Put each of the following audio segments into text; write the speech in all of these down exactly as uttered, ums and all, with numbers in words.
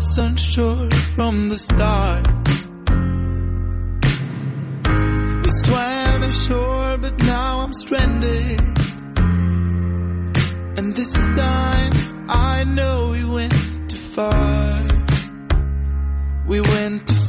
was unsure from the start. We swam ashore, but now I'm stranded. And this time I know we went too far. We went too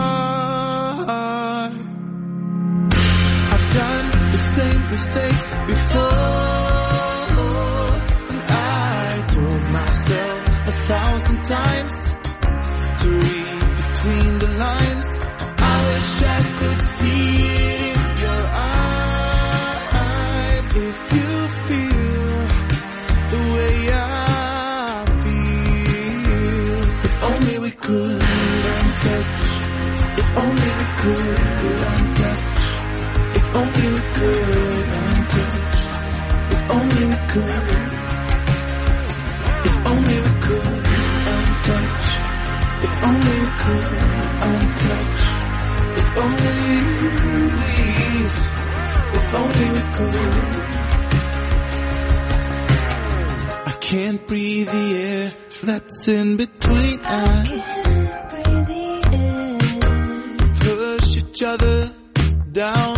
far. I've done the same mistake before, and I told myself a thousand times to read between the lines. I wish I could see it in your eyes. If you feel the way I feel, if only we could untouch. If only we could untouch. If only we could untouch. If only we could. If only we could untouch. If only we could untouch. If only we, if only we could. I can't breathe the air that's in between us. I can't breathe the air. Push each other down,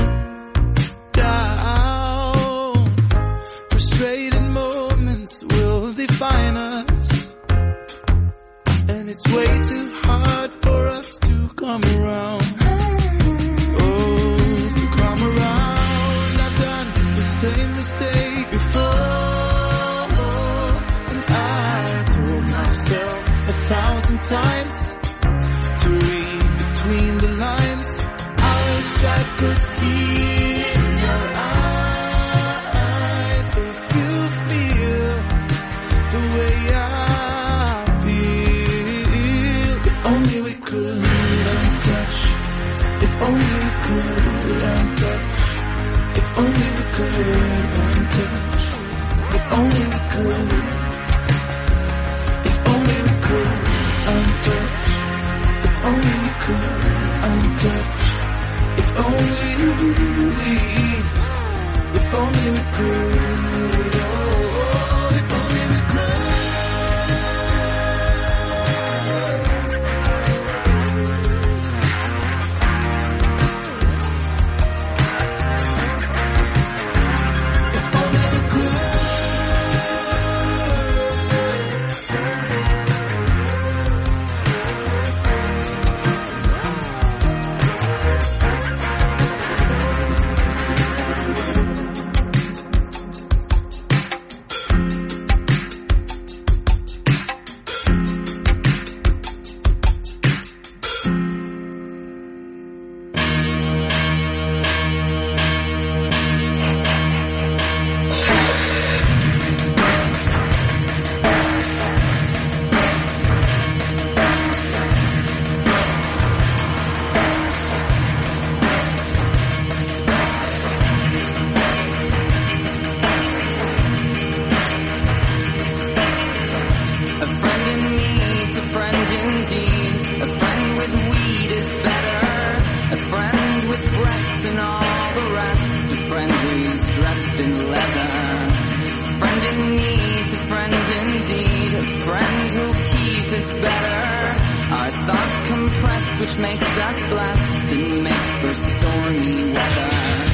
down. Frustrated moments will define us, and it's way too hard for us to come around. Oh, to come around. I've done the same mistake before, and I told myself a thousand times to read between the lines. I wish I could see in your eyes. If you feel the way I feel, if only we could untouch. If only we could untouch. If only we could untouch. If only we could. If only we could untouch. If only we could untouch. If only we, if only we could, oh, if only we which makes us blessed and makes for stormy weather.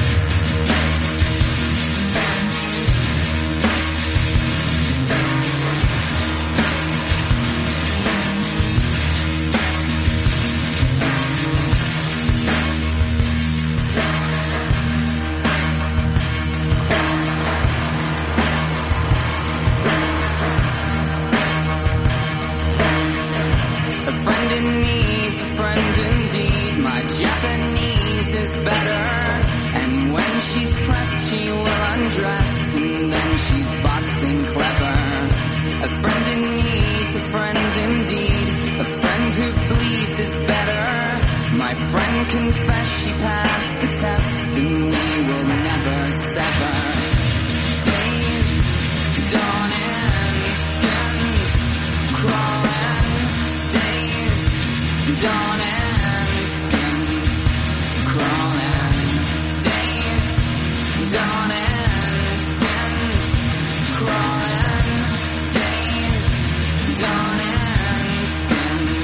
Confess she passed the test and we will never sever. Days dawning, skins crawling. Days dawning, skins crawling. Days dawning, skins crawling. Days dawning, skins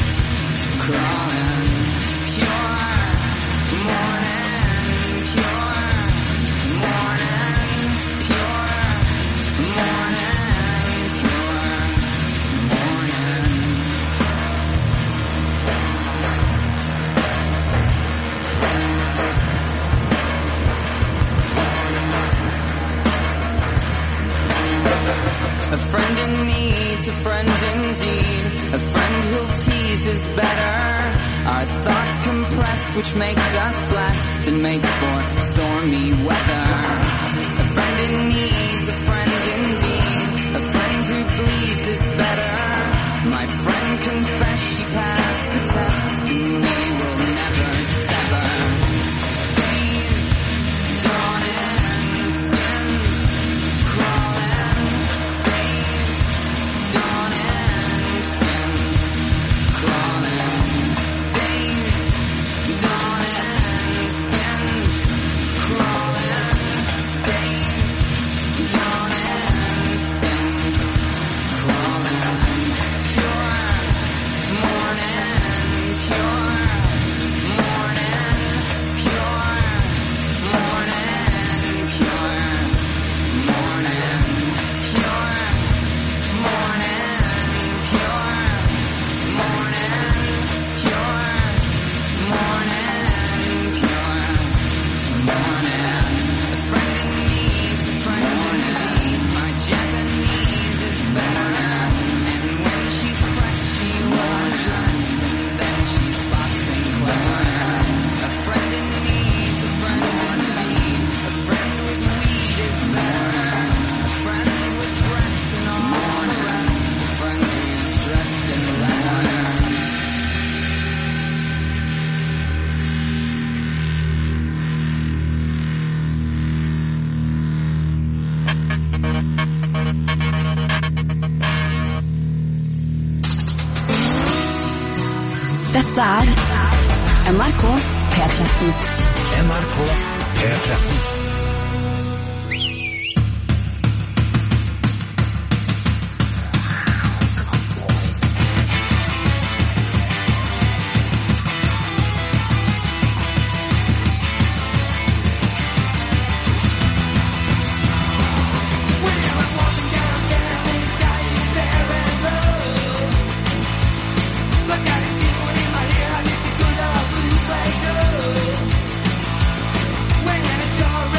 who'll tease is better. Our thoughts compressed, which makes us blessed and makes for stormy weather. A friend in need, a friend indeed, a friend who bleeds is better. My friend confessed she passed the test, and we will never sever. Days dawning, skins crawling. Days dawning, skins crawling. Days dawning, skins crawling. Days dawning, skins crawling. Pure morning, pure morning, pure morning, pure morning, pure morning, pure morning, pure morning, pure morning. A friend in need, a friend indeed. My Japanese is better, and when she's pressed, she will undress, and then she's boxing clever. A friend in need, a friend indeed. A friend with weed is better. A friend with breasts and all the rest. A friend who's dressed in leather. Dette er N R K P tretten. N R K P tretten. When it's your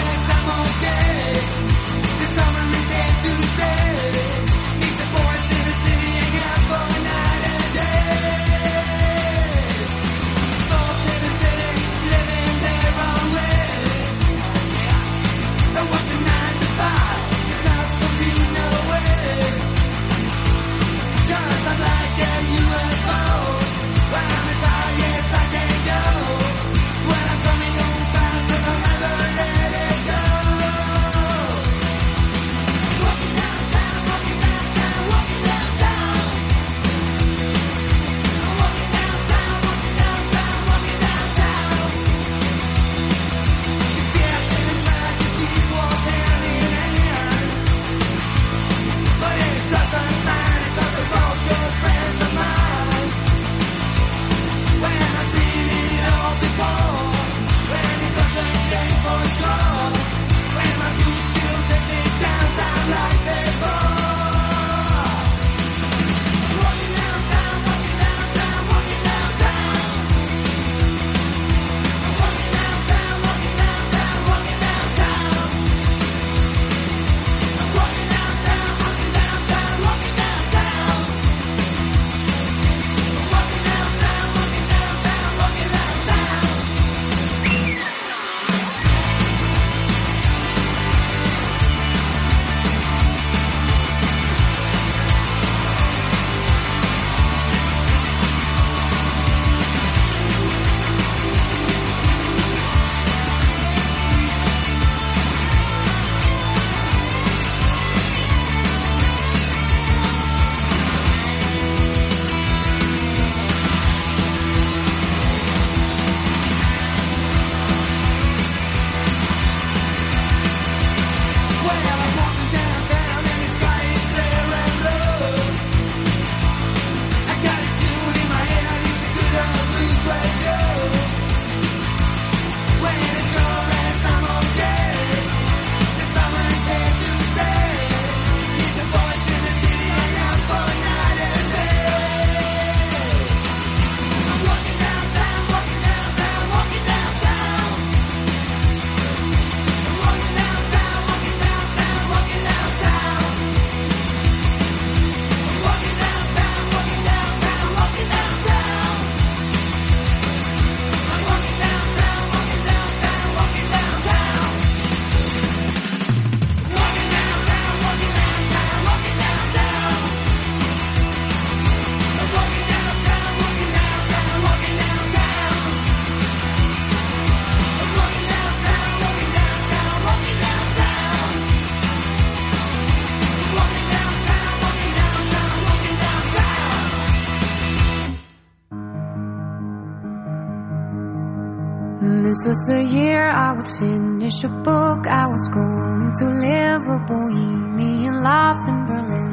This was the year I would finish a book. I was going to live a bohemian life in Berlin.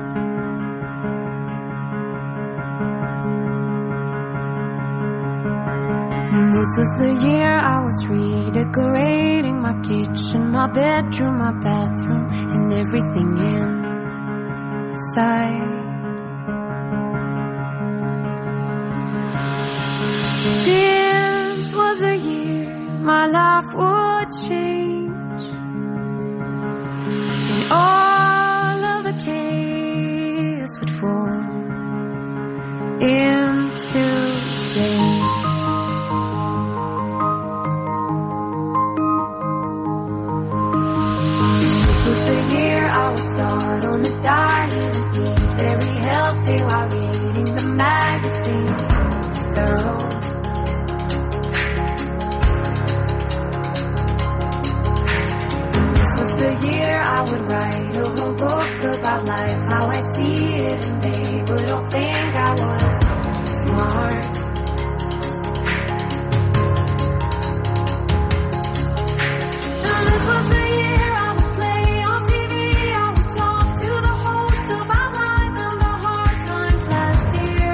This was the year I was redecorating my kitchen, my bedroom, my bathroom, and everything inside. This was the year my life would change, and all of the chaos would fall into rain. This was the year I would start on a diet and eat very healthy while reading the magazines. Thorough. The year I would write a whole book about life, how I see it, and they would all think I was smart. And this was the year I would play on T V, I would talk to the host about life and the hard times last year.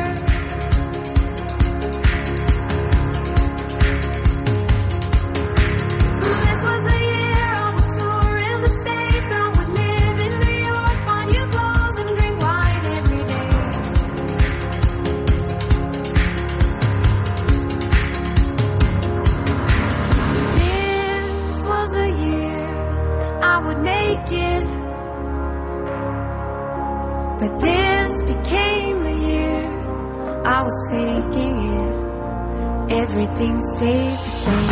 And this was the year I would tour in the States, I would live in New York, buy new clothes and drink wine every day. This was the year I would make it, but this became the year I was faking it. Everything stays the same.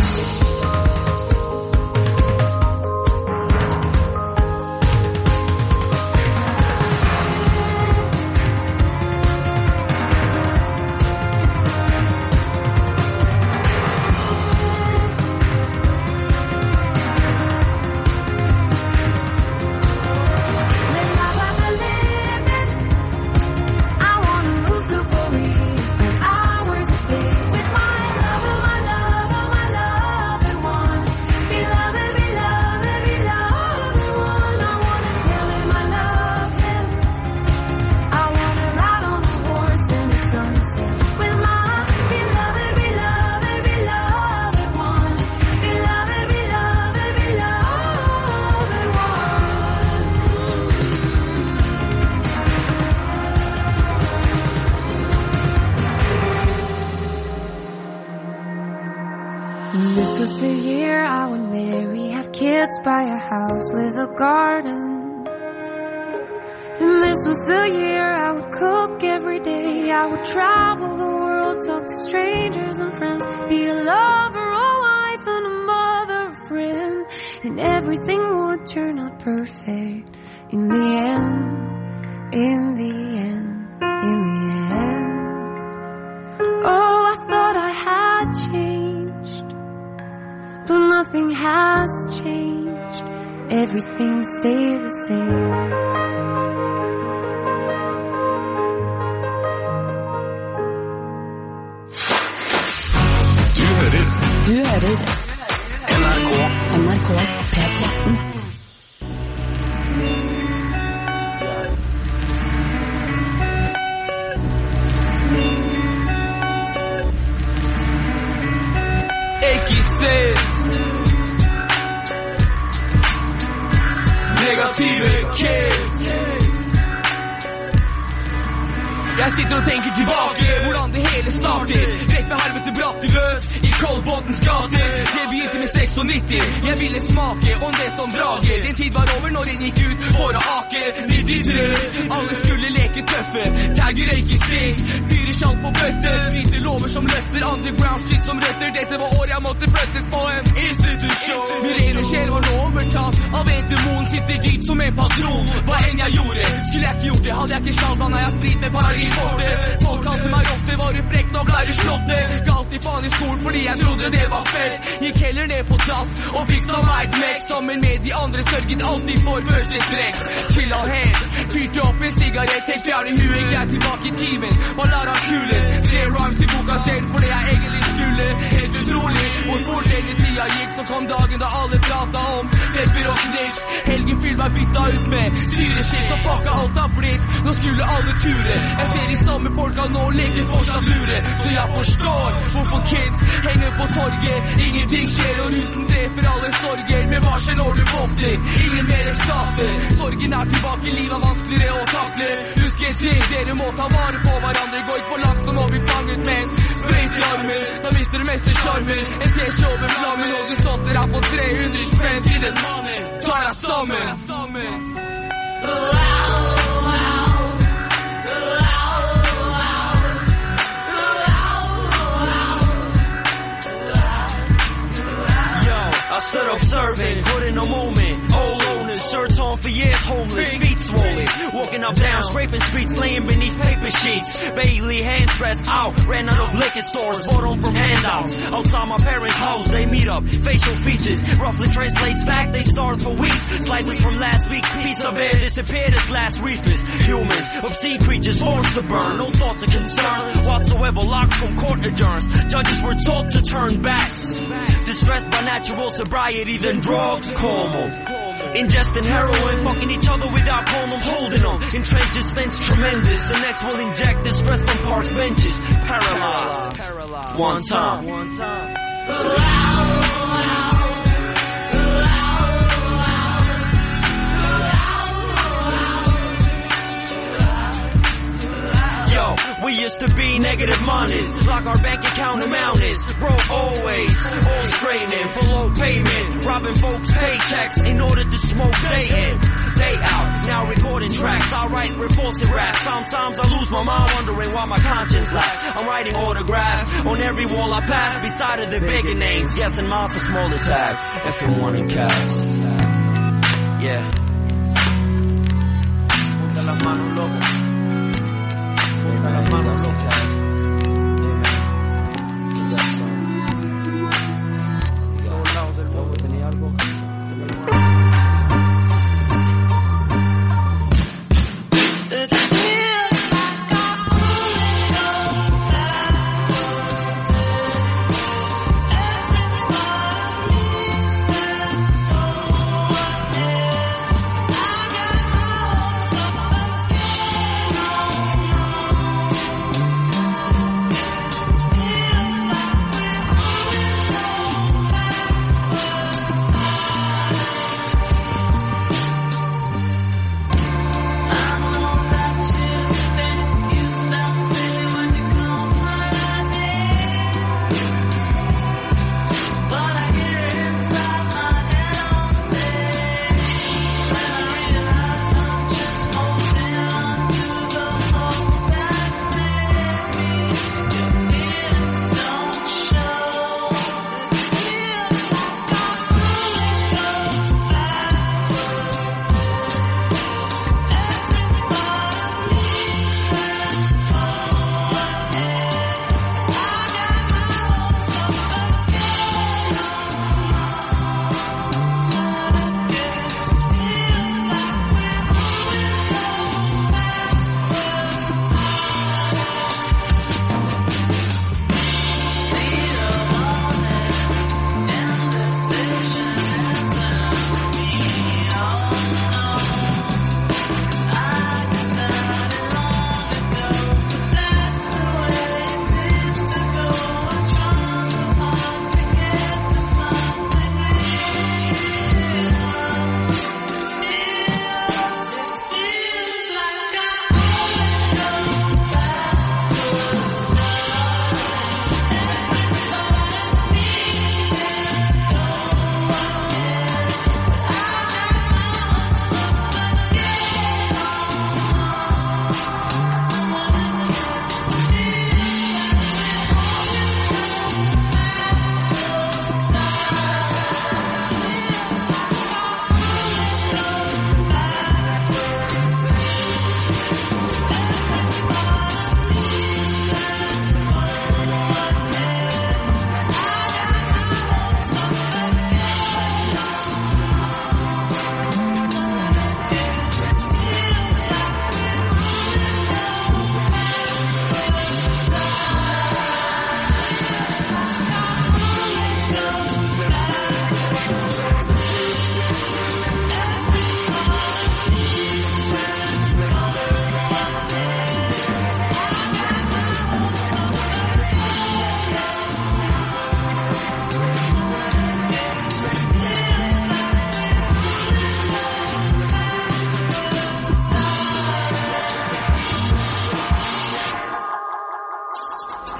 This was the year I would marry, have kids, buy a house with a garden. And this was the year I would cook every day, I would travel the world, talk to strangers and friends, be a lover, a wife, and a mother, a friend. And everything would turn out perfect in the end, in the end, in the end. Oh, I thought I had changed, but nothing has changed. Everything stays the same. Du hører Du hører N R K N R K P tretten. Negative kids. Jeg sitter og tenker tilbake, hvordan det hele startet. Rett fra helvete brakk det løs i Kolbotns gater. Det begynte med nittien. Jeg ville smake om det som drager. Den tid var over når jeg gikk ut for å ake. nittitre, alle skulle leke tøffe. Tagger røyke sting, fyrer skjalt på bøtter. Bryter lover som løfter, underground shit som røtter. Dette var år jeg måtte flyttes på en institusjon. Min rene sjel var nå overtatt av en demon. Sitter dyrt som en patron. Hva enn jeg gjorde, skulle jeg ikke gjort det. Hadde jeg ikke sjalt, blandet jeg sprit med paradis. Folk kalte meg rotte, var du frekk nok, ble du slått ned. Galt i faen i skolen fordi jeg trodde det var fett. Gikk heller ned på dass og fikk som meg et mek. Sammen med de andre sørget alltid for første strekk. Chill av helt, fyrte opp en sigarett. Helt fjern i huet, greit tilbake i timen. Hva lar han kulen? Tre rhymes i boka selv for det jeg egentlig skulle. Helt utrolig, hvorfor så kom dagen da alle pratet om pepper og knips. Helgen fyll meg bytta ut med syreskitt, så fucka alt har blitt. Nå skulle alle ture. Jeg ser de samme folka nå leker fortsatt lure. Så jeg forstår hvorfor kids henger på torget. Ingenting skjer og rusen dreper alle sorger. Men hva skjer når du våkner? Ingen mer ekstase. Sorgen er tilbake, livet er vanskeligere å takle. Husk en ting, dere må ta vare på hverandre. Gå ikke for langt så må vi fanget med en sprøyt i armen. Da mister du mest charmen. En t-shirt over flammen, og du sotter her på tre hundre spenn til en money. Ta deg sammen. I stood observing, caught in a moment. Old owners, shirts on for years, homeless, feet swollen. Walking up down, scraping streets, laying beneath paper sheets. Bailey hand stressed out, ran out of liquor stores, bought them from handouts. Outside my parents' house, they meet up. Facial features, roughly translates back, they starved for weeks. Slices from last week's pizza bear disappeared as last reefers. Humans, obscene creatures, forced to burn. No thoughts or concerns whatsoever, locked from court adjourns. Judges were taught to turn backs. Distressed by natural sobriety, then drugs calm them. Ingesting heroin, fucking each other without condoms, holding them. In trenches, stench tremendous. The next will inject this stress from park benches. Paralyzed. One time. One time. Yo, we used to be negative minus, like our bank account amount is. Broke always, all straining for low payment, robbing folks' paychecks in order to smoke day in, day out. Now recording tracks, I write repulsive rap. Sometimes I lose my mind wondering why my conscience lacks. I'm writing autographs on every wall I pass, beside of the bigger names. Yes, and mine's a smaller tag, F M one and Cavs. Yeah. Ponte las manos, loco. Ponte las manos, loco.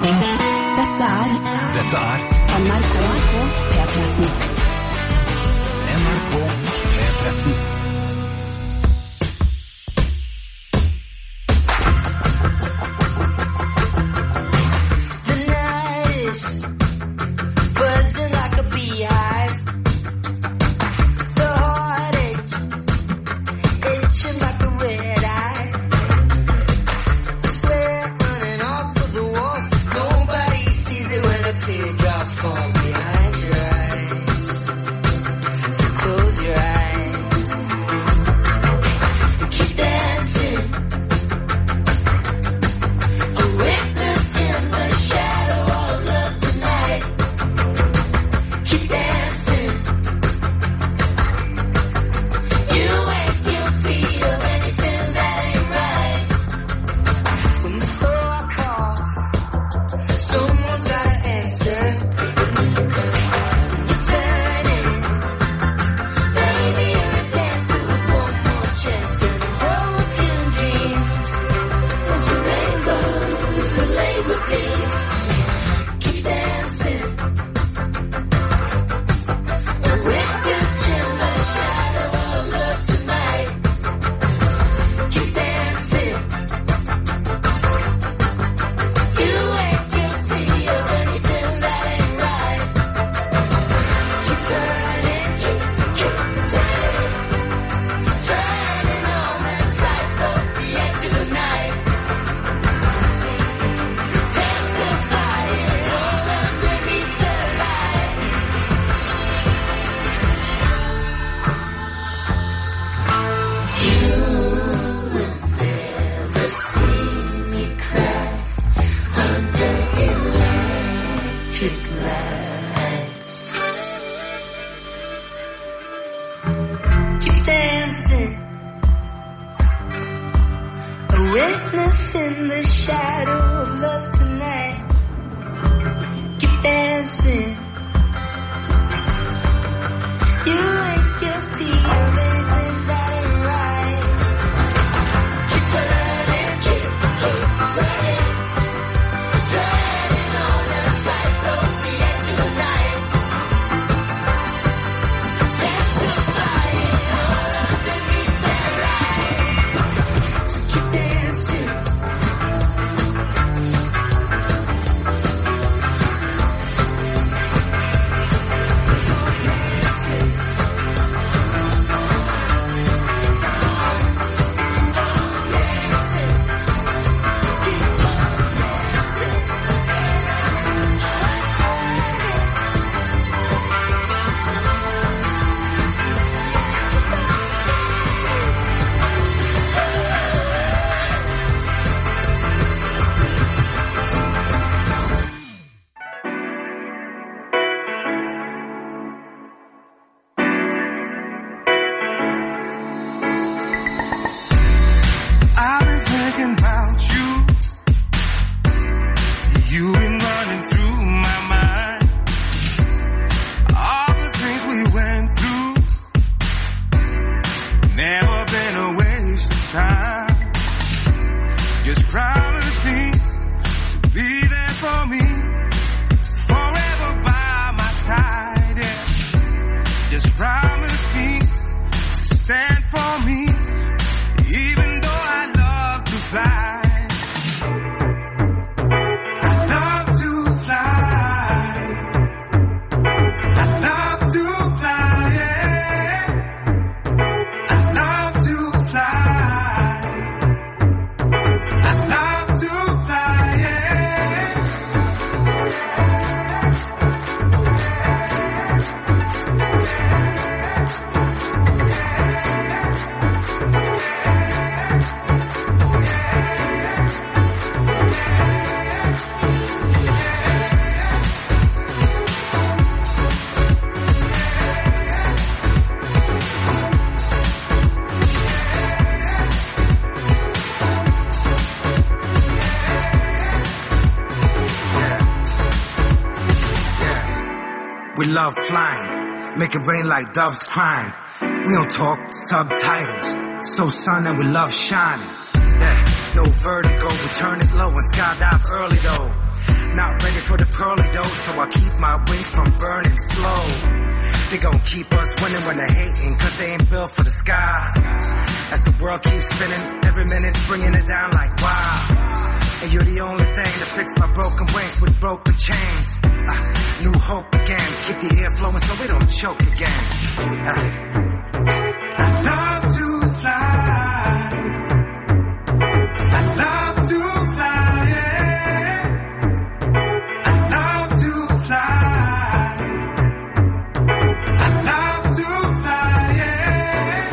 Dette er Dette er N R K P tretten. N R K P tretten. We love flying, make it rain like doves crying. We don't talk subtitles, so sun and we love shining. Yeah, no vertigo, we turn it low and skydive early though. Not ready for the pearly dose, so I keep my wings from burning slow. They gon' keep us winning when they're hating, cause they ain't built for the sky. As the world keeps spinning, every minute bringing it down like wow. And you're the only thing to fix my broken wings with broken chains. Uh, new hope again, keep the air flowing so we don't choke again. Uh, I love to fly. I love to fly, yeah. I love to fly. I love to fly, yeah.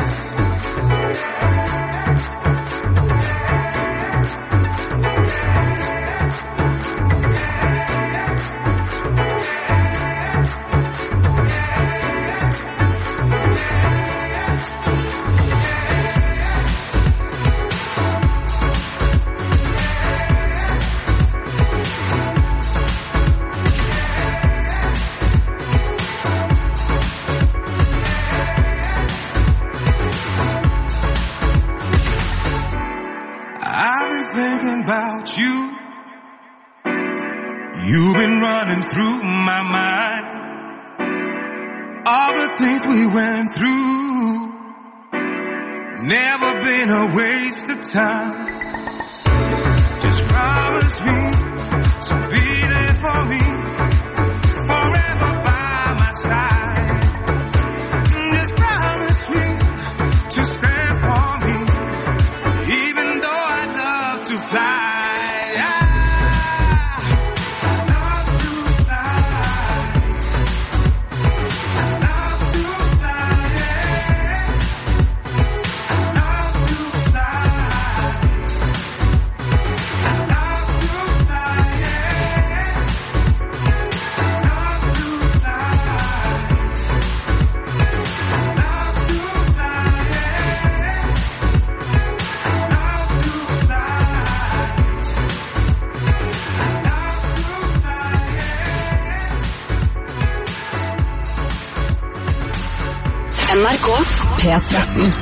About you, you've been running through my mind. All the things we went through, never been a waste of time. Just promise me to be there for me, forever by my side. Just promise me to stand for me, even though I love to fly. N R K P tretten.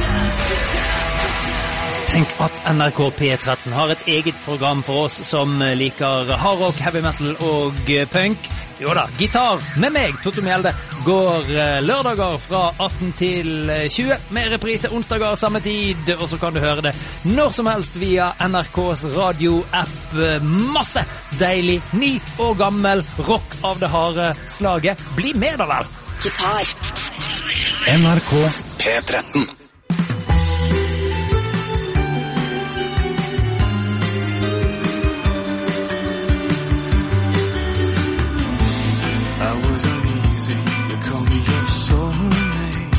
Tenk at N R K P tretten har et eget program for oss som liker hardrock, heavy metal og punk. Jo da, gitar med meg, Toto Mjelde, går lørdager fra atten til tjue, med reprise onsdager samme tid, og så kan du høre det når som helst via N R K's radio-app. Masse deilig, ny og gammel rock av det harde slaget. Bli med da vel! Gitar. N R K P tretten. I was uneasy, you call me your soulmate.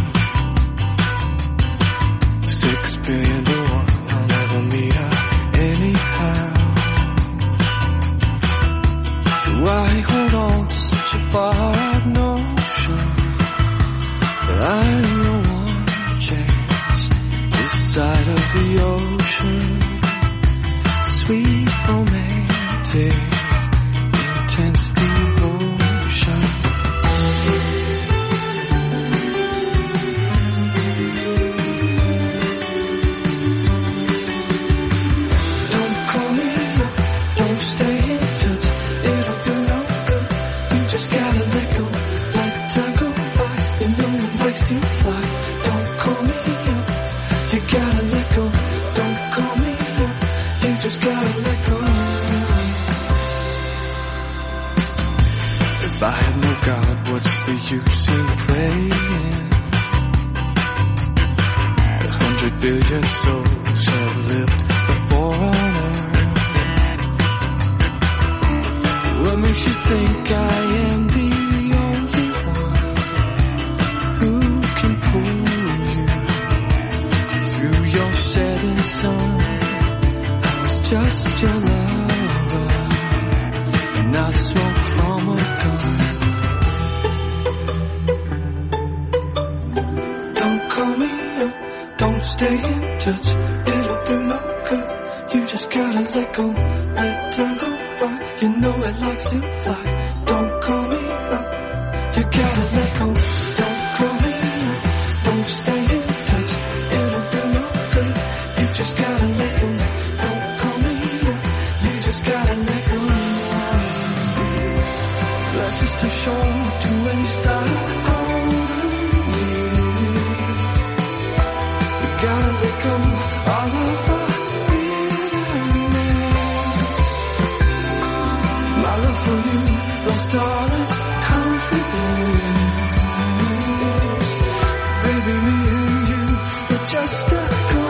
Six billion to one, I'll never meet her anyhow. So why hold on to such a far-out notion that I'm the one chance this side of the ocean? Sweet romantic, intense devotion. If I had no God, what's the use in praying? A hundred billion souls have lived before on earth. What makes you think I am the only one who can pull you through your setting sun? I was just your lover, and not smoke from a gun. Don't call me up, don't stay in touch, it'll do no good. You just gotta let go, let time go by. You know it likes to fly. Don't call me up, you gotta let go. Don't call me up, don't stay in touch, it'll do no good. You just gotta let go. Don't call me up, you just gotta let go. short to waste our golden years. We gotta let go all of our bitterness. My love for you lost all its confidence. Baby, me and you were just a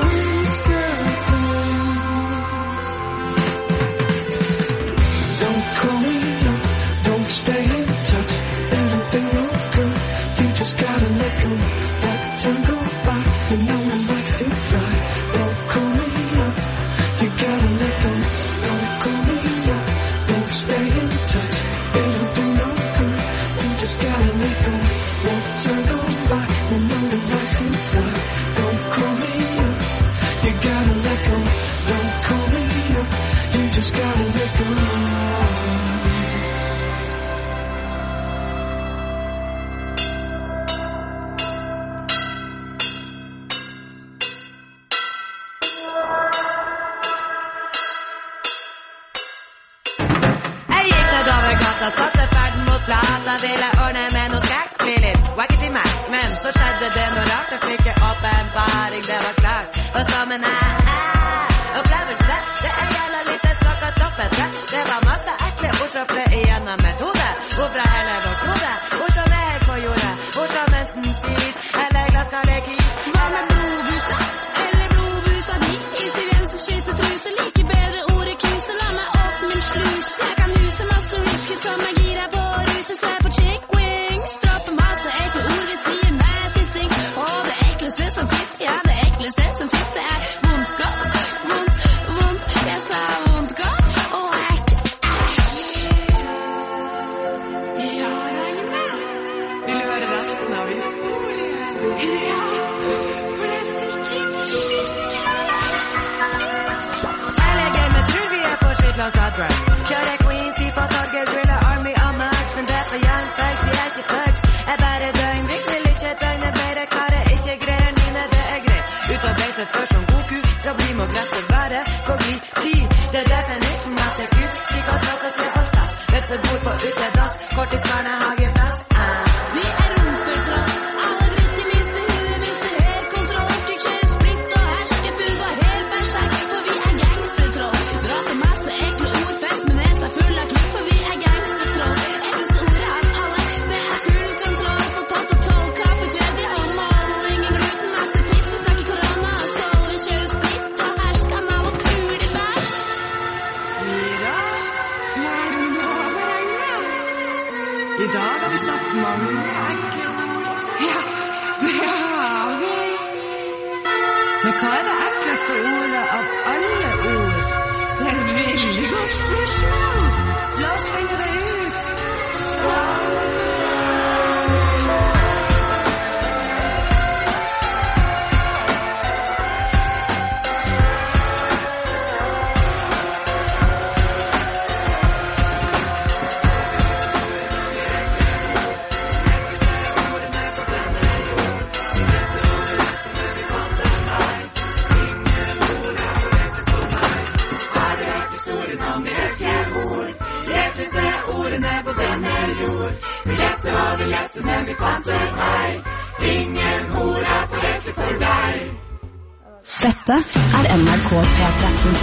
Dette er N R K P tretten.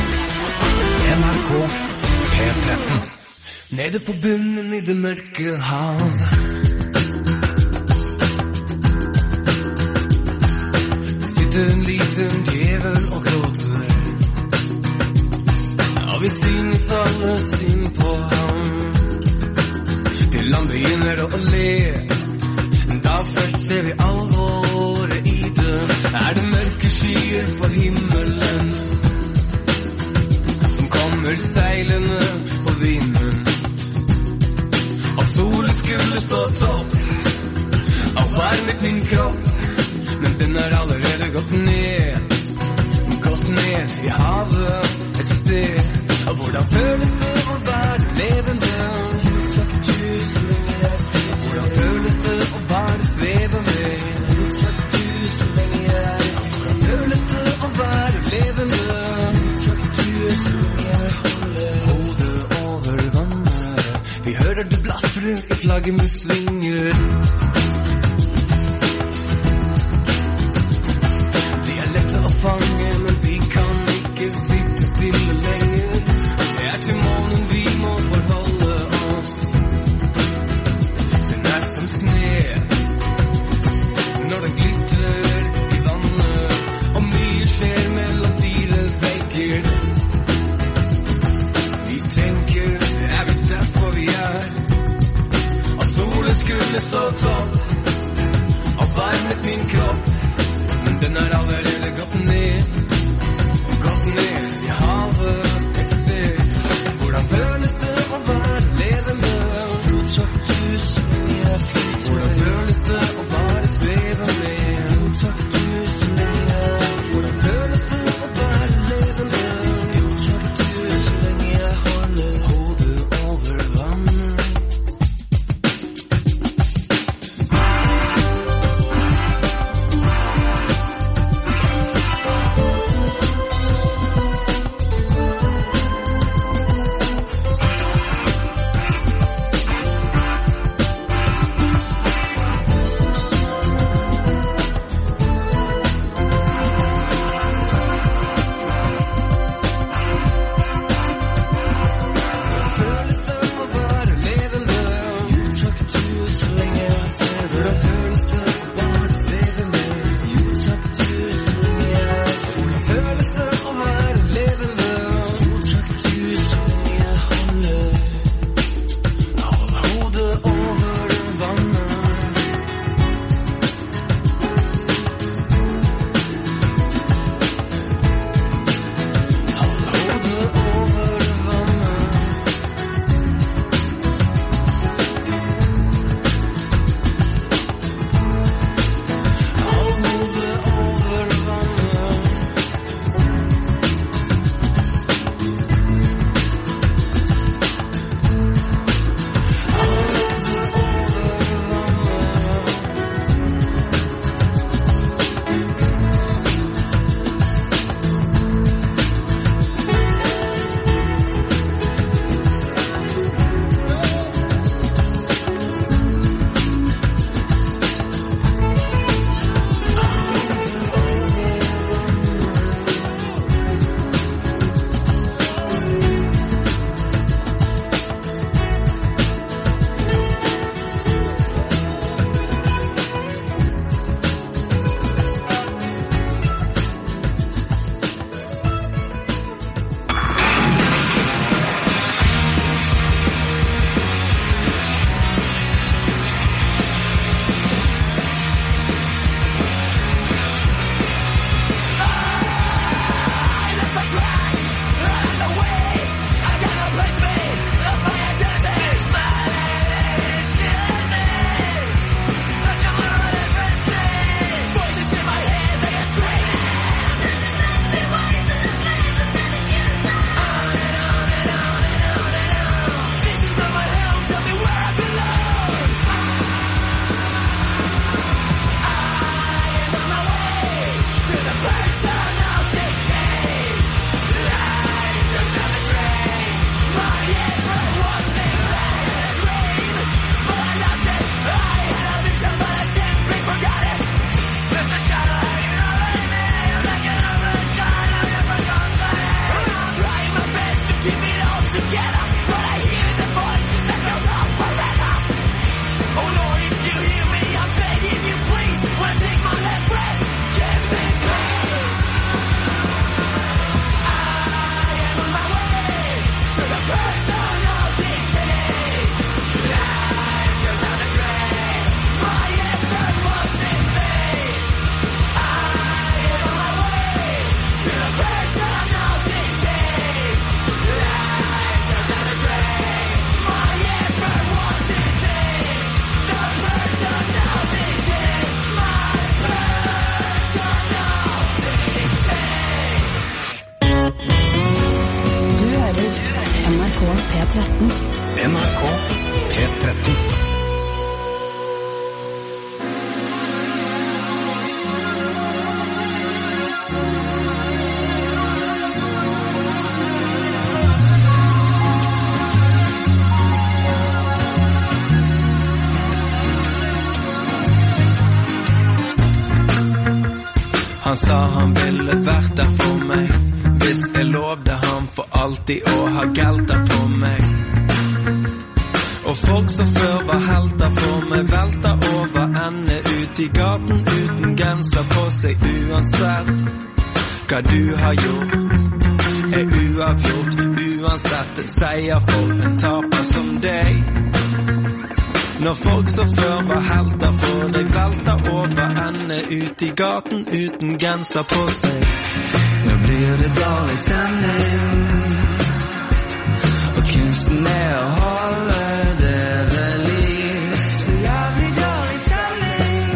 N R K P tretten. Nede på bunnen i det mørke hav. Sitter en liten djevel og gråter. Ja, vi synes alle synd på ham. Til han begynner å le. Da først ser vi alvoret i det. Er det mørke skyer på himmelen som kommer seilende på vinden. Og solen skulle stå topp og varmet min kropp, men den er allerede gått ned, gått ned i havet et sted. Og hvordan føles det å være levende? Hvordan føles det å bare sveve med? Hvordan føles det å være levende? Hodet over vannet, vi hører det blasse frø i flaggermusvinger. De er lette å fange, men vi kan ikke sitte stille lenger. Det er til månen vi må forholde oss. Den er som sne når den glitter i vannet, og mye skjer mellom fire vegger. Vi tenker, er visst derfor vi er, og solen skulle stå topp og varmet min kropp, men den er allerede gått ned, gått ned i havet et sted. Hvordan føles det å være levende? Takk du så lenge jeg flyter. Hvordan føles det å bare sveve med? Takk du så lenge jeg. Hvordan føles det å være levende? Jo takk du så lenge jeg holder hodet over vannet. Føles det å være levende? Jo takk du så lenge jeg tever. Hvordan føles det å bare sveve med? Jo takk du så lenge jeg. Hvordan føles det å være levende? Jo takk du så lenge jeg holder holder hodet over vannet. Holder hodet over vannet. Hold hodet over vannet. Hold hodet over vannet. P tretten. N R K P tretten. Han sa han ville vært der for meg, hvis jeg lovde han for alltid å ha gelter på meg. Og folk som før var helter for meg, velter over ende ut i gaten uten genser på seg. Uansett hva du har gjort, er uavgjort. Uansett en seier for en taper som deg. Når folk som før var helter for deg, velter over ende ut i gaten uten genser på seg. Nå blir det dårlig stemning, og kunsten er å holde det ved liv. Så jævlig dårlig stemning,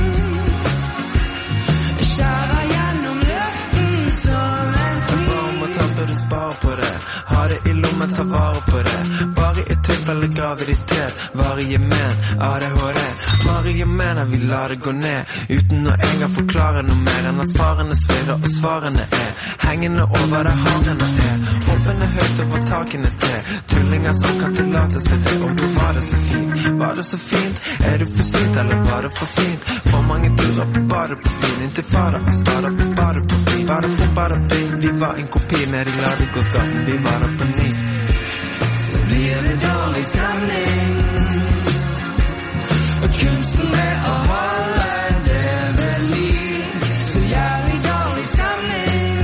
jeg skjærer gjennom luften som en kniv. Varm og tatt og du sparer på det, ha det i lommen, ta vare på det. Bare i tilfelle graviditet, varige men, A D H D. Varige mener vi lar det gå ned, uten å engang forklare noe mer enn at farene svirrer og svarene er hengende over der harene er. Hoppende høyt over takene til tullinger som kan tillate seg det. Og du var det så fint, var det så fint? Er du for sint eller var det for fint? For mange turer på badet på byen, inntil fader og skader på badet på byen. Badet på badet på byen, vi var en kopi med de ladegårdsgaten, vi var der på ny. Så blir det dårlig stemning, og kunsten er å holde det ved liv. Så jævlig dårlig stemning,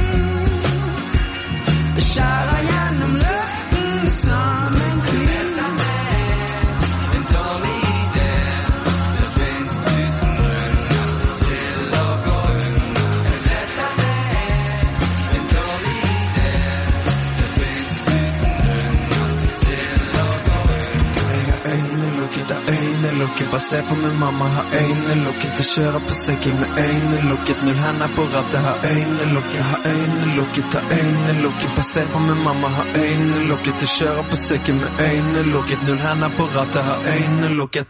jeg skjærer gjennom luften som en kniv. En dårlig idé, det finnes tusen grunner til å gå unna. Jeg vet at det er en dårlig idé, det finnes tusen grunner til å gå unna. Jeg har øynene lukket, har øynene lukket, bare se på min mamma, har øynene lukket. Jeg kjører på sykkel med øynene lukket, null hender på rattet, har øynene lukket, har øynene lukket, har øynene lukket. Bare se på min mamma, har øynene lukket. Jeg kjører på sykkel med øynene lukket, null hender på rattet, har øynene lukket.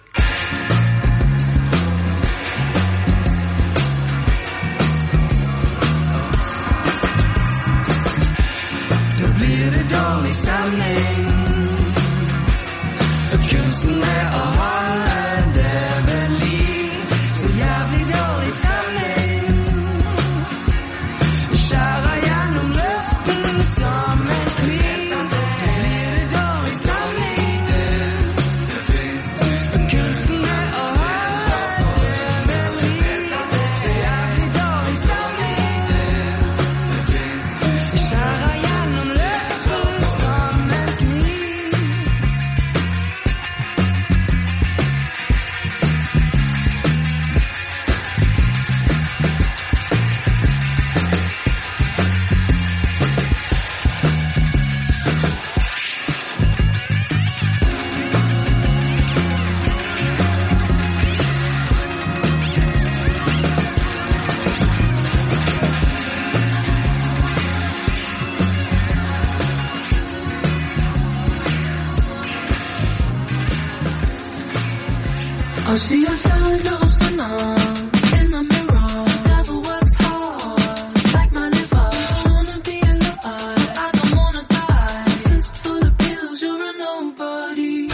Så blir det dårlig stemning, og kunsten er å holde det ved liv. Så jævlig dårlig stemning, jeg skjærer gjennom luften som en kniv. Blir det dårlig stemning, det finnes tusen. Kunsten er å holde det ved liv. Så jævlig dårlig stemning, det finnes tusen. Jeg skjærer gjennom luften som en kniv. I see yourself, little sinner, in the mirror. The devil works hard, like my liver. I wanna be alive, I don't wanna die. Fist full of pills, you're a nobody.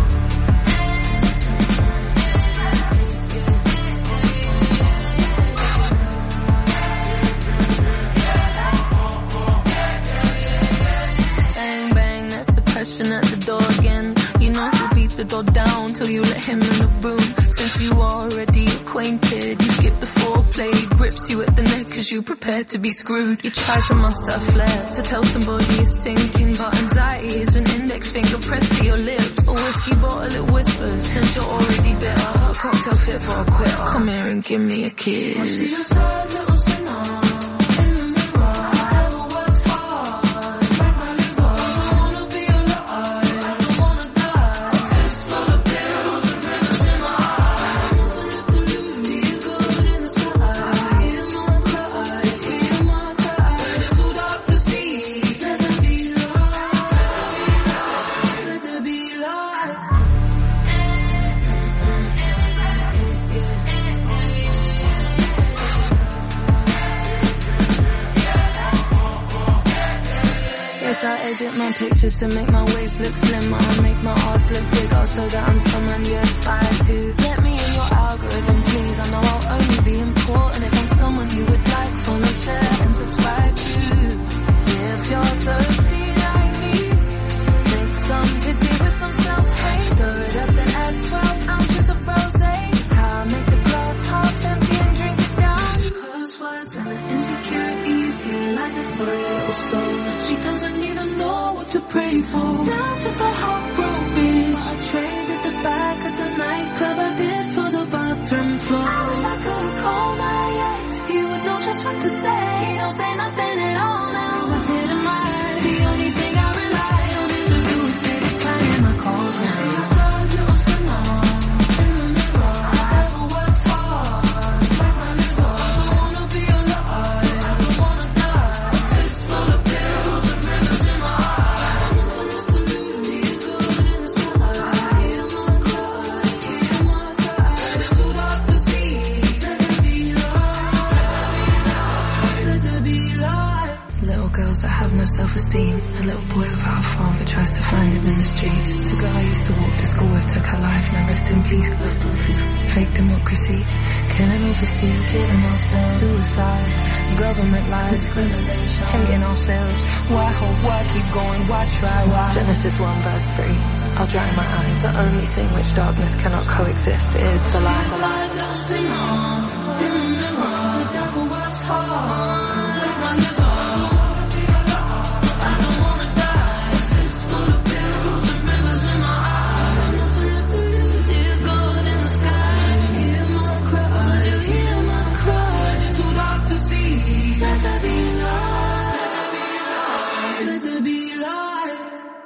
Bang, bang, that's depression at the door again. You know he'll beat the door down till you let him in the room. Since you already acquainted, you skip the foreplay, grips you at the neck cause you prepare to be screwed. You try to muster flair to tell somebody you're sinking, but anxiety is an index finger pressed to your lips. A whiskey bottle it whispers, since you're already bitter. A cocktail fit for a quitter, come here and give me a kiss. I see your sad little sinner. I edit my pictures to make my waist look slimmer, make my ass look bigger so that I'm someone you aspire to. Get me in your algorithm, please. I know I'll only be important if I'm someone you would like for and share and subscribe to. If you're thirsty like me, make some pity with some self-hate. Stir it up then add twelve ounces of rosé. It's how I make the glass half empty and drink it down. Curse words and the insecurities, here lies this furry little soul. She doesn't even know what to pray for. Still just a heartbroken bitch. I traded the back of the nightclub I did for the bathroom floor. I wish I could call my ex. He would know just what to say. He don't say nothing at all now. I did him right. The only thing I rely on him to do is stay declining my calls. I see your son, little Simone. In the mirror, I ever worked hard. Like my liver, I wanna be alive. I don't wanna die. A fist full of pills and rivers in my eyes. See you good in the sky. Hear my cry, hear my cry. It's too dark to see. Let there be light. Let there be light. Little girls that have no self-esteem. A little boy without a father tries to find him in the streets. The girl I used to walk to school with took her life, now rest in peace. Fake democracy, killing overseas, hitting ourselves. Suicide, government lies, discrimination, hating ourselves. Why hope, why keep going, why try, why? Genesis one verse three, I'll dry my eyes. The only thing which darkness cannot coexist is the light. The light don't sing on, in the mirror, the devil works hard, like my liver. I don't wanna die, fist full of pills and rivers in my eyes. Dear God in the sky, hear my cry, do you hear my cry? It's too dark to see. Let there be light, let there be light.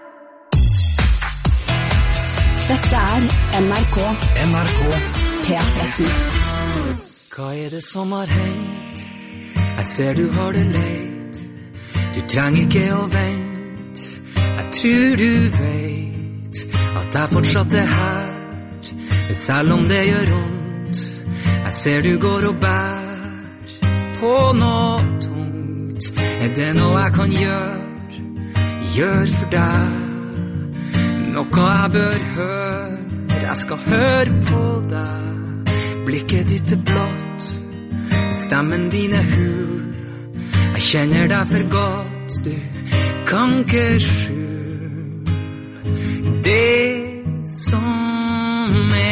Dette er N R K N R K P tretten. Hva er det som har hengt? Jeg ser du har det leit. Du trenger ikke å vente. Jeg tror du vet at jeg fortsatt er her, selv om det gjør vondt. Jeg ser du går og bær på noe tungt. Er det noe jeg kan gjøre, gjør for deg? Noe jeg bør høre, jeg skal høre på deg. Blikket ditt er blått, stemmen din er hul. Jeg kjenner deg for godt, du kan ikke skjule det som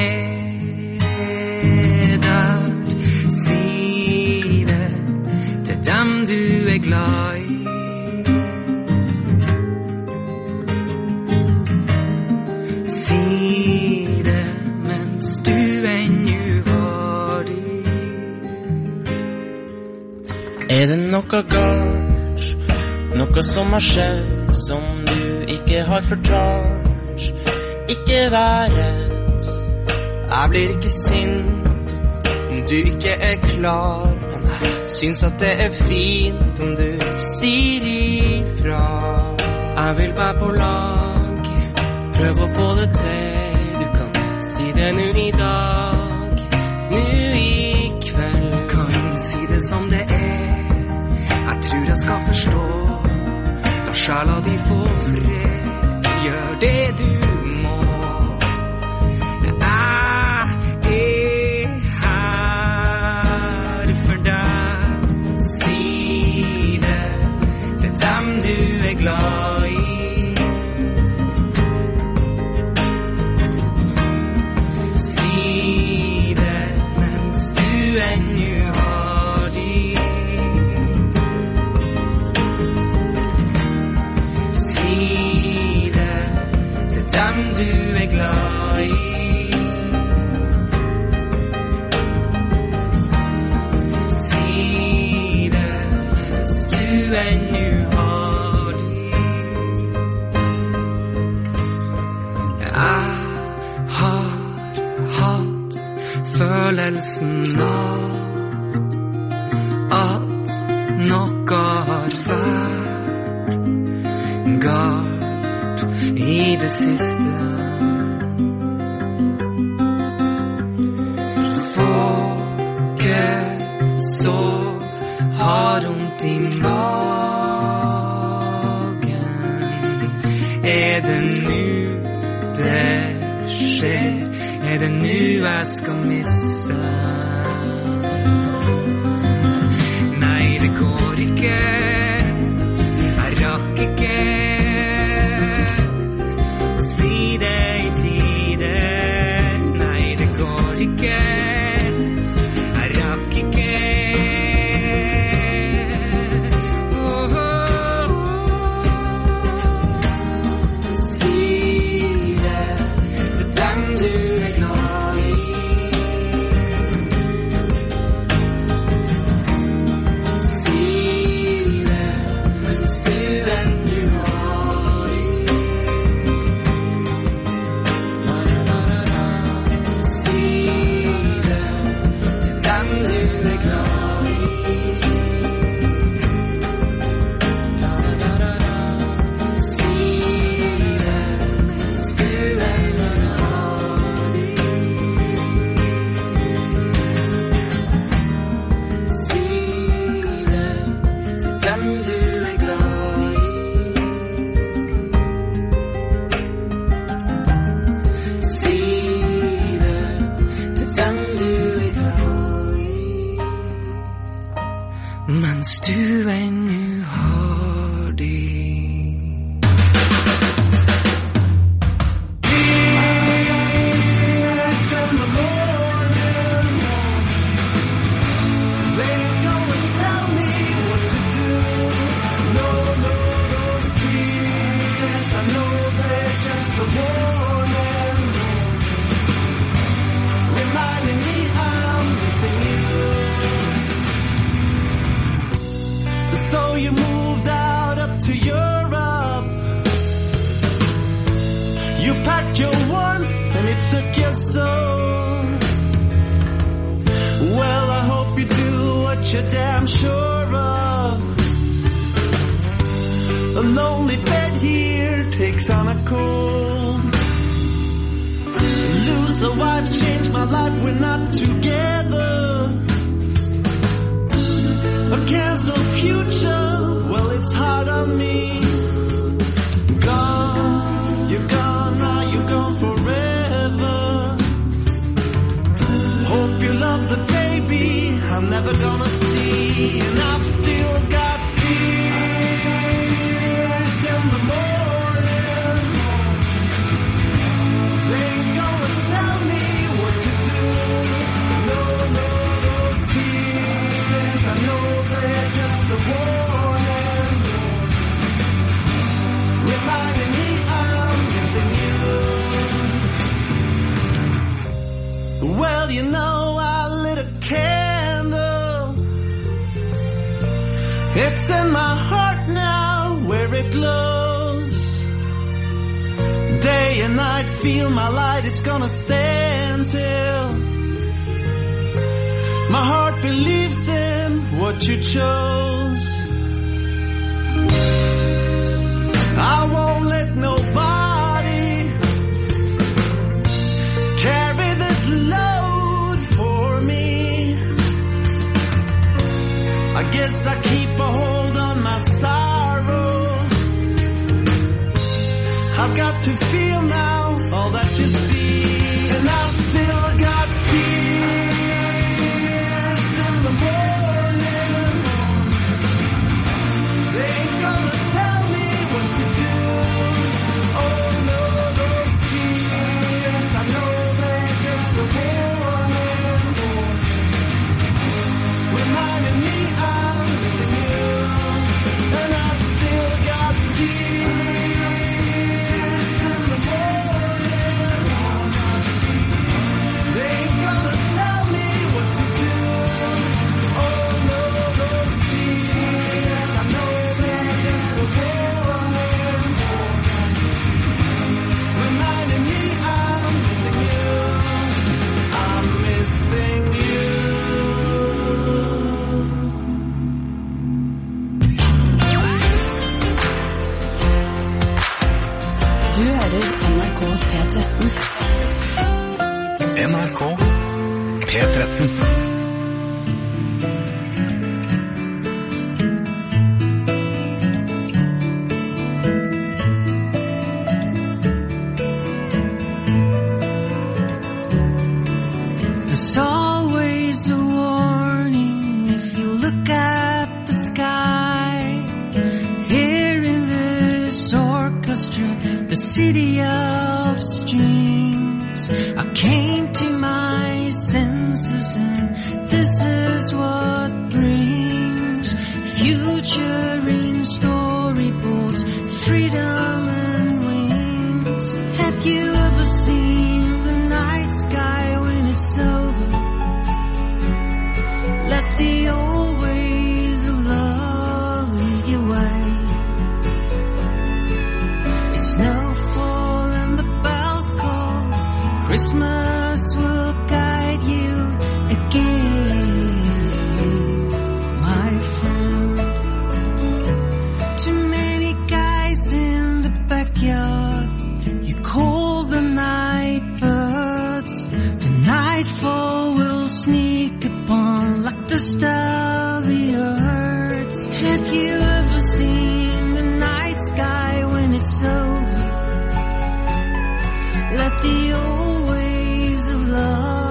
er der. Si det til dem du er glad i. Si det mens du ennå har de. Er det noe galt, noe som har skjedd, som du ikke har fortalt? Ikke vær redd, jeg blir ikke sint om du ikke er klar, men jeg syns at det er fint om du sier ifra. Jeg vil være på lag, prøv å få det til. Du kan si det nå i dag, nå i kveld. Kan si det som det er, jeg tror jeg skal forstå. La sjela di få fred, gjør det du må. Jeg er her for deg. Si det til dem du er glad i. Si det mens du ennå har de. Si det til dem du er glad i. Si det mens du ennå har de. Jeg har hatt følelsen av at noe har vært galt i det siste. Våger, sov, har vondt i magen. Er det nå det skjer? Er det nå jeg skal miste? Nei, det går mens du ännu har det. So you moved out up to Europe. You packed your one and it took your soul. Well, I hope you do what you're damn sure of. A lonely bed here takes on a cold. Lose a wife, change my life, we're not together. A canceled future, well, it's hard on me. Gone, you're gone, now you're gone forever. Hope you love the baby I'm never gonna see. And I've still got tears in the morning. They ain't gonna tell me what to do. No, no, those tears, I know they're just a warning, reminding me I'm missing you. Well, you know, I lit a candle. It's in my heart now where it glows. Day and night, feel my light, it's gonna stand till my heart believes in what you chose. I won't let nobody carry this load for me. I guess I keep a hold on my sorrow. I've got to feel now all that you see. And I've still got tears in the morning. They ain't gonna tell me what to do. Oh no, those tears, I know they're just a warning, reminding me I'm missing you. And I still got tears in the morning. They ain't gonna tell me what to do. Oh no, those tears, I know they're just a warning, reminding me I'm missing you. I'm missing you. Du hører N R K P tretten. N R K P tretten. There's always a warning if you look at the sky. Here in this orchestra, the city of strings, I came to my senses and this is what brings future in storyboards, freedom and wings. Have you ever seen the night sky when it's over? Let the old ways of love lead your way. It's snowfall and the bells call. Christmas will guide you again, my friend. Too many guys in the backyard. You call the night birds. The nightfall will sneak upon like the starry herds. Have you ever seen the night sky when it's over? Let the old ways of love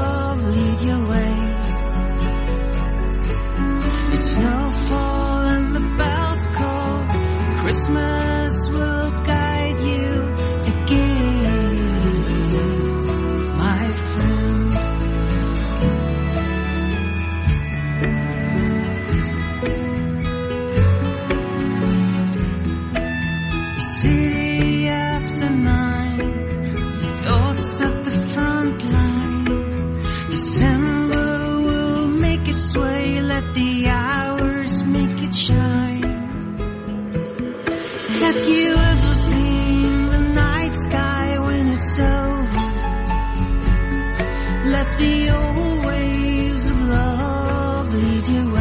Let the old waves of love lead you